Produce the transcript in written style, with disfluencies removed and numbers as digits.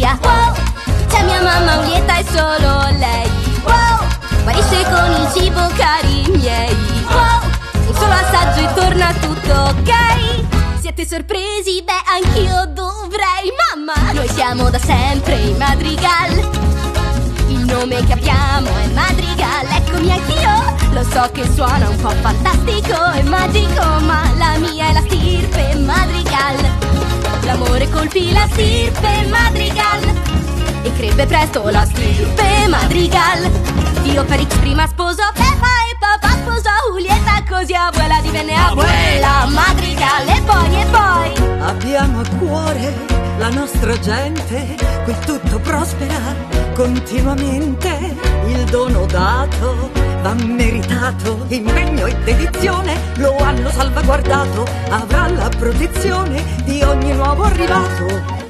Maria. Wow, c'è mia mamma Ulieta e solo lei. Wow, guarisce con il cibo cari miei. Wow, un solo assaggio e torna tutto ok. Siete sorpresi? Beh, anch'io dovrei. Mamma, noi siamo da sempre i Madrigal. Il nome che abbiamo è Madrigal. Eccomi anch'io. Lo so che suona un po' fantastico e magico, ma la mia è la stirpe Madrigal. L'amore colpì la stirpe Madrigal e crebbe presto la stirpe Madrigal. Dio per X prima sposò Peppa e papà sposò Julieta, così abuela divenne abuela Madrigal. E poi abbiamo a cuore la nostra gente, qui tutto prospera continuamente. Il dono dato va meritato, impegno e dedizione lo hanno salvaguardato. Avrà la protezione di ogni nuovo arrivato.